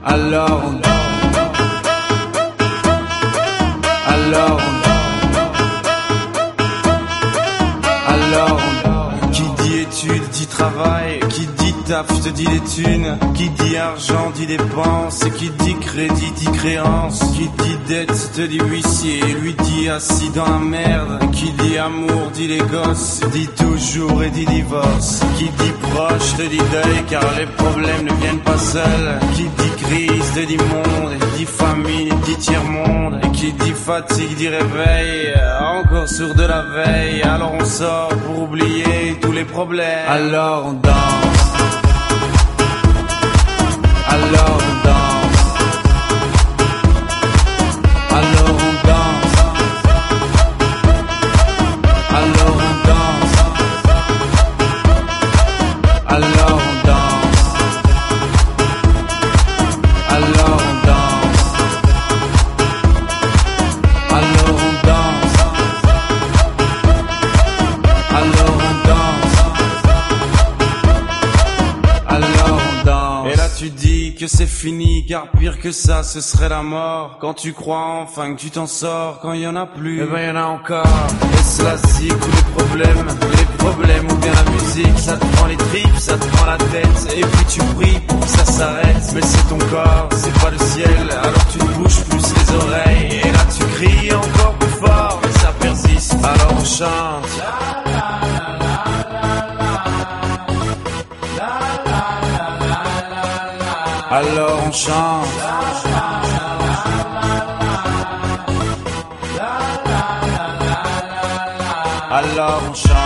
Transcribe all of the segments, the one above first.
Alors on danse. Alors qui dit études dit travail, qui dit taf te dit des thunes, qui dit argent dit dépenses, qui dit crédit dit créance, qui dit dette te dit huissier, lui dit assis dans la merde, qui dit amour dit les gosses, dit toujours et dit divorce, qui dit proche te dit deuil car les problèmes ne viennent pas seuls, qui dit crise te dit monde, dit famine dit tiers-monde, et qui dit fatigue dit réveil, encore sourd de la veille, alors on sort pour oublier tous les problèmes. Alors on danse. Alors on danse. Alors on danse. Alors on danse. Alors on danse. Alors on danse. Alors on danse. Alors on danse. Alors on danse. Et là tu dis que c'est fini, car pire que ça ce serait la mort. Quand tu crois enfin que tu t'en sors, quand il y en a plus, eh ben y en a encore. Et cela zig tous les problèmes ou bien la musique, ça te prend les tripes, ça te prend la tête, et puis tu pries pour que ça s'arrête. Mais c'est ton corps, c'est pas le ciel, alors tu te bouges plus les oreilles, et là tu cries encore plus fort, mais ça persiste, alors on chante. Alors on chante. Alors on chante.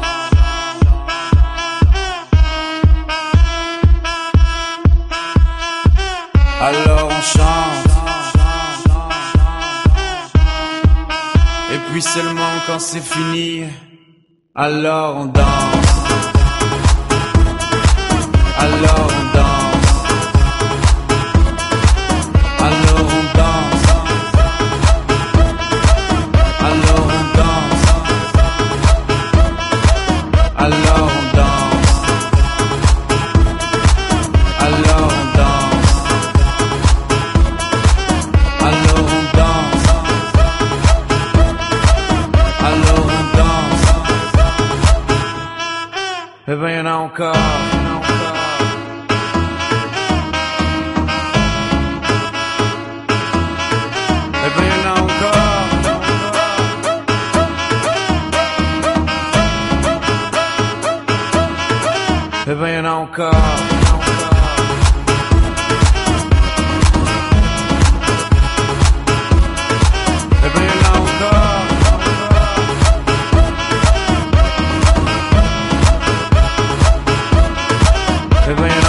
Alors on chante. Et puis seulement quand c'est fini, alors on danse. Alors on danse. Alors on danse. Alors on danse. Alors on danse. Alors on danse. Alors on danse. Alors on danse. Eh ben y'en a encore. Eh ben y'en a encore. Eh ben y'en a encore. Eh ben y'en a encore. Eh ben y'en a